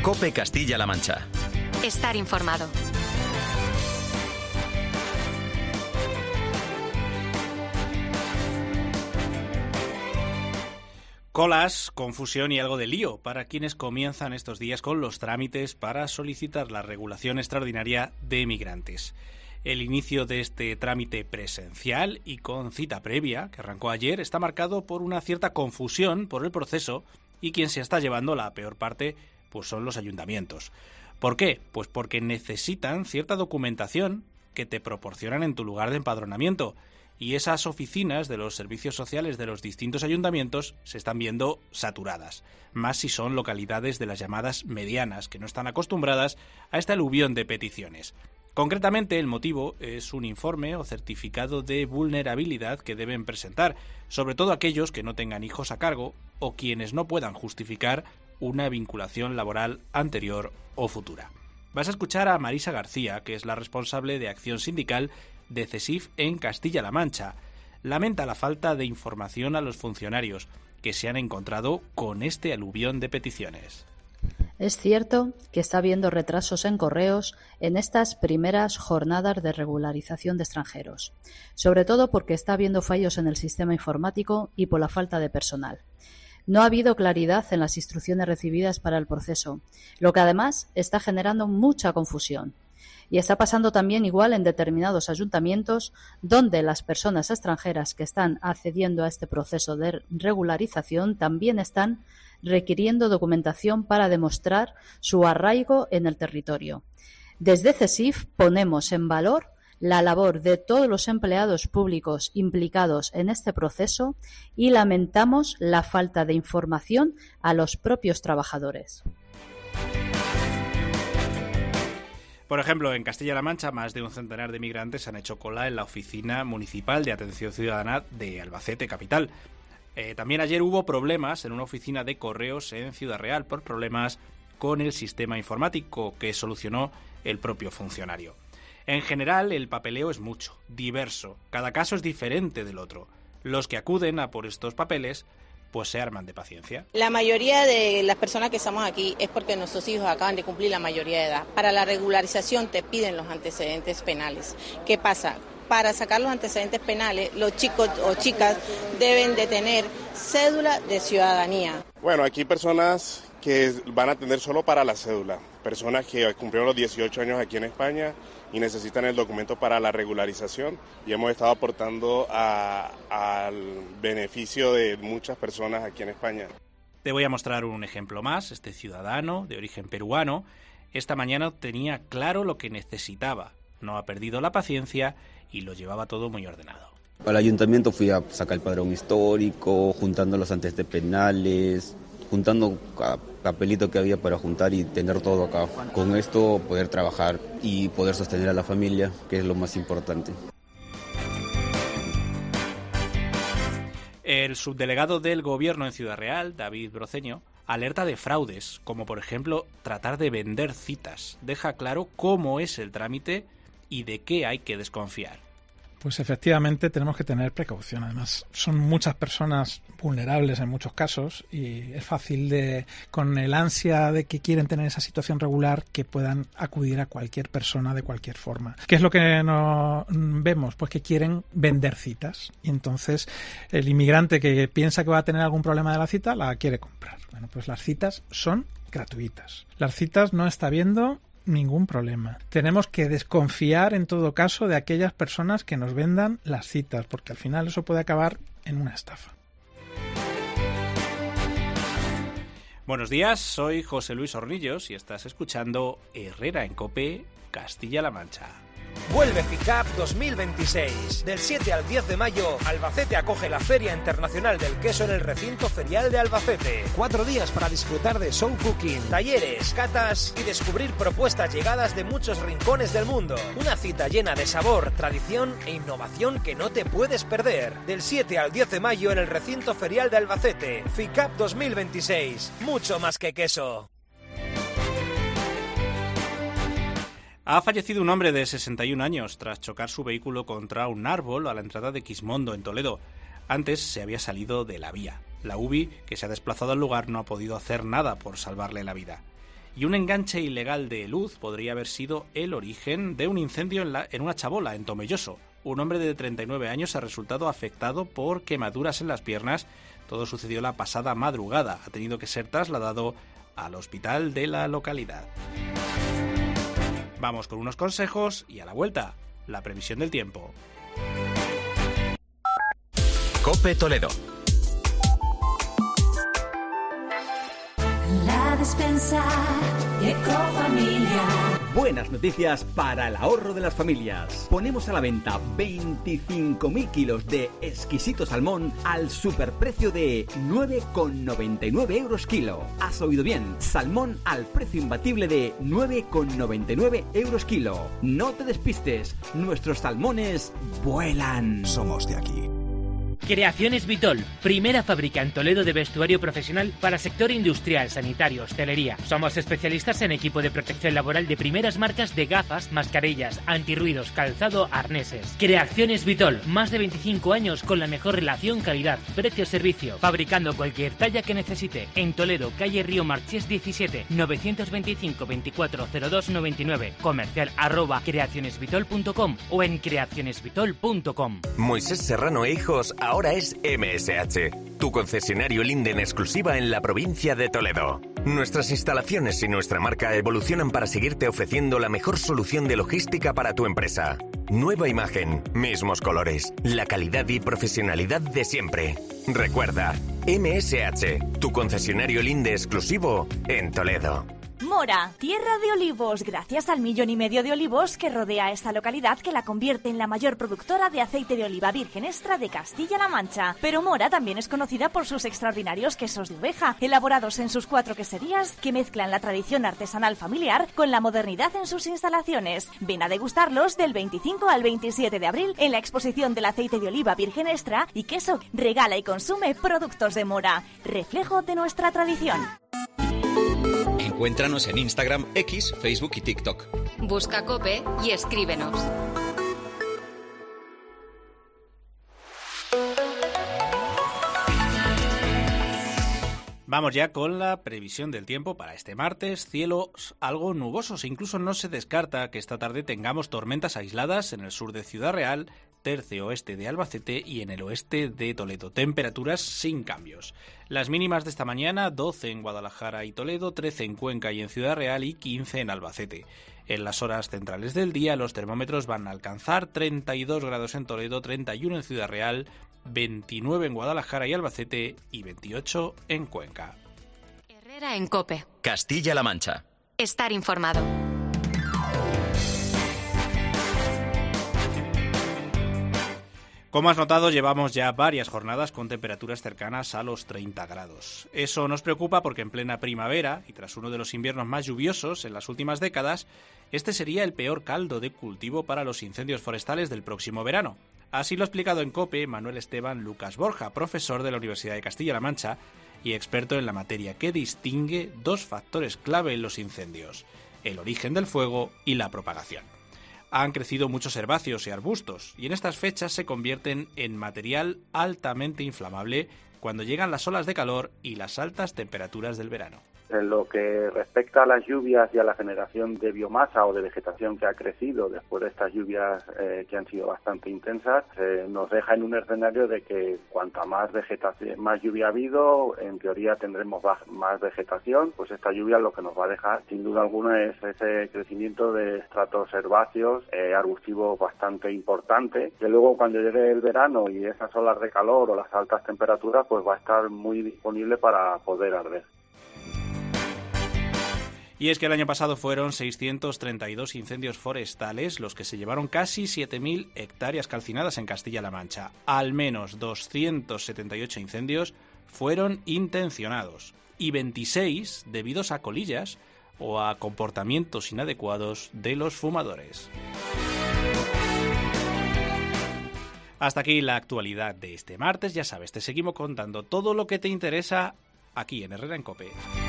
COPE Castilla-La Mancha. Estar informado. Colas, confusión y algo de lío para quienes comienzan estos días con los trámites para solicitar la regulación extraordinaria de migrantes. El inicio de este trámite presencial y con cita previa, que arrancó ayer, está marcado por una cierta confusión por el proceso y quien se está llevando la peor parte pues son los ayuntamientos. ¿Por qué? Pues porque necesitan cierta documentación que te proporcionan en tu lugar de empadronamiento. Y esas oficinas de los servicios sociales de los distintos ayuntamientos se están viendo saturadas, más si son localidades de las llamadas medianas, que no están acostumbradas a esta aluvión de peticiones. Concretamente, el motivo es un informe o certificado de vulnerabilidad que deben presentar, sobre todo aquellos que no tengan hijos a cargo o quienes no puedan justificar una vinculación laboral anterior o futura. Vas a escuchar a Marisa García, que es la responsable de Acción Sindical de CESIF en Castilla-La Mancha. Lamenta la falta de información a los funcionarios que se han encontrado con este aluvión de peticiones. Es cierto que está habiendo retrasos en correos en estas primeras jornadas de regularización de extranjeros, sobre todo porque está habiendo fallos en el sistema informático y por la falta de personal. No ha habido claridad en las instrucciones recibidas para el proceso, lo que además está generando mucha confusión. Y está pasando también igual en determinados ayuntamientos donde las personas extranjeras que están accediendo a este proceso de regularización también están requiriendo documentación para demostrar su arraigo en el territorio. Desde CESIF ponemos en valor la labor de todos los empleados públicos implicados en este proceso y lamentamos la falta de información a los propios trabajadores. Por ejemplo, en Castilla-La Mancha, más de un centenar de migrantes han hecho cola en la Oficina Municipal de Atención Ciudadana de Albacete, capital. También ayer hubo problemas en una oficina de correos en Ciudad Real por problemas con el sistema informático que solucionó el propio funcionario. En general, el papeleo es mucho, diverso. Cada caso es diferente del otro. Los que acuden a por estos papeles pues se arman de paciencia. La mayoría de las personas que estamos aquí es porque nuestros hijos acaban de cumplir la mayoría de edad. Para la regularización te piden los antecedentes penales. ¿Qué pasa? Para sacar los antecedentes penales, los chicos o chicas deben de tener cédula de ciudadanía. Bueno, aquí personas que van a tener solo para la cédula, personas que cumplieron los 18 años aquí en España y necesitan el documento para la regularización, y hemos estado aportando al beneficio de muchas personas aquí en España. Te voy a mostrar un ejemplo más. Este ciudadano de origen peruano esta mañana tenía claro lo que necesitaba, no ha perdido la paciencia y lo llevaba todo muy ordenado. Al ayuntamiento fui a sacar el padrón histórico, juntando los antecedentes penales, juntando papelito que había para juntar y tener todo acá. Con esto poder trabajar y poder sostener a la familia, que es lo más importante. El subdelegado del Gobierno en Ciudad Real, David Broceño, alerta de fraudes, como por ejemplo tratar de vender citas. Deja claro cómo es el trámite y de qué hay que desconfiar. Pues efectivamente tenemos que tener precaución. Además, son muchas personas vulnerables en muchos casos y es fácil con el ansia de que quieren tener esa situación regular, que puedan acudir a cualquier persona de cualquier forma. ¿Qué es lo que no vemos? Pues que quieren vender citas. Y entonces el inmigrante que piensa que va a tener algún problema de la cita, la quiere comprar. Bueno, pues las citas son gratuitas. Las citas no está habiendo ningún problema. Tenemos que desconfiar en todo caso de aquellas personas que nos vendan las citas, porque al final eso puede acabar en una estafa. Buenos días, soy José Luis Hornillos y estás escuchando Herrera en COPE, Castilla-La Mancha. Vuelve FICAP 2026. Del 7 al 10 de mayo, Albacete acoge la Feria Internacional del Queso en el Recinto Ferial de Albacete. 4 días para disfrutar de show cooking, talleres, catas y descubrir propuestas llegadas de muchos rincones del mundo. Una cita llena de sabor, tradición e innovación que no te puedes perder. Del 7 al 10 de mayo en el Recinto Ferial de Albacete. FICAP 2026. Mucho más que queso. Ha fallecido un hombre de 61 años tras chocar su vehículo contra un árbol a la entrada de Quismondo, en Toledo. Antes se había salido de la vía. La UBI, que se ha desplazado al lugar, no ha podido hacer nada por salvarle la vida. Y un enganche ilegal de luz podría haber sido el origen de un incendio en una chabola, en Tomelloso. Un hombre de 39 años ha resultado afectado por quemaduras en las piernas. Todo sucedió la pasada madrugada. Ha tenido que ser trasladado al hospital de la localidad. Vamos con unos consejos y a la vuelta, la previsión del tiempo. COPE Toledo. La despensa Ecofamilia. Buenas noticias para el ahorro de las familias. Ponemos a la venta 25.000 kilos de exquisito salmón al superprecio de 9,99 euros kilo. Has oído bien, salmón al precio imbatible de 9,99 euros kilo. No te despistes, nuestros salmones vuelan. Somos de aquí. Creaciones Vitol, primera fábrica en Toledo de vestuario profesional para sector industrial, sanitario, hostelería. Somos especialistas en equipo de protección laboral de primeras marcas de gafas, mascarillas, antirruidos, calzado, arneses. Creaciones Vitol, más de 25 años con la mejor relación calidad, precio-servicio, fabricando cualquier talla que necesite. En Toledo, calle Río Marchés 17, 925 24 02 99, comercial @creacionesvitol.com o en creacionesvitol.com. Moisés Serrano e Hijos ahora es MSH, tu concesionario Linde en exclusiva en la provincia de Toledo. Nuestras instalaciones y nuestra marca evolucionan para seguirte ofreciendo la mejor solución de logística para tu empresa. Nueva imagen, mismos colores, la calidad y profesionalidad de siempre. Recuerda, MSH, tu concesionario Linde exclusivo en Toledo. Mora, tierra de olivos, gracias al 1,5 millones de olivos que rodea esta localidad, que la convierte en la mayor productora de aceite de oliva virgen extra de Castilla-La Mancha. Pero Mora también es conocida por sus extraordinarios quesos de oveja, elaborados en sus 4 queserías, que mezclan la tradición artesanal familiar con la modernidad en sus instalaciones. Ven a degustarlos del 25 al 27 de abril en la exposición del aceite de oliva virgen extra y queso. Regala y consume productos de Mora, reflejo de nuestra tradición. Encuéntranos en Instagram, X, Facebook y TikTok. Busca COPE y escríbenos. Vamos ya con la previsión del tiempo para este martes. Cielos algo nubosos. Incluso no se descarta que esta tarde tengamos tormentas aisladas en el sur de Ciudad Real, tercio oeste de Albacete y en el oeste de Toledo. Temperaturas sin cambios. Las mínimas de esta mañana, 12 en Guadalajara y Toledo, 13 en Cuenca y en Ciudad Real y 15 en Albacete. En las horas centrales del día los termómetros van a alcanzar 32 grados en Toledo, 31 en Ciudad Real, 29 en Guadalajara y Albacete y 28 en Cuenca. Herrera en COPE. Castilla-La Mancha. Estar informado. Como has notado, llevamos ya varias jornadas con temperaturas cercanas a los 30 grados. Eso nos preocupa porque en plena primavera, y tras uno de los inviernos más lluviosos en las últimas décadas, este sería el peor caldo de cultivo para los incendios forestales del próximo verano. Así lo ha explicado en COPE Manuel Esteban Lucas Borja, profesor de la Universidad de Castilla-La Mancha y experto en la materia, que distingue 2 factores clave en los incendios: el origen del fuego y la propagación. Han crecido muchos herbáceos y arbustos, y en estas fechas se convierten en material altamente inflamable cuando llegan las olas de calor y las altas temperaturas del verano. En lo que respecta a las lluvias y a la generación de biomasa o de vegetación que ha crecido después de estas lluvias que han sido bastante intensas, nos deja en un escenario de que cuanta más vegetación, más lluvia ha habido, en teoría tendremos más vegetación. Pues esta lluvia lo que nos va a dejar, sin duda alguna, es ese crecimiento de estratos herbáceos, arbustivos bastante importante, que luego cuando llegue el verano y esas olas de calor o las altas temperaturas, pues va a estar muy disponible para poder arder. Y es que el año pasado fueron 632 incendios forestales los que se llevaron casi 7.000 hectáreas calcinadas en Castilla-La Mancha. Al menos 278 incendios fueron intencionados y 26 debidos a colillas o a comportamientos inadecuados de los fumadores. Hasta aquí la actualidad de este martes. Ya sabes, te seguimos contando todo lo que te interesa aquí en Herrera en COPE.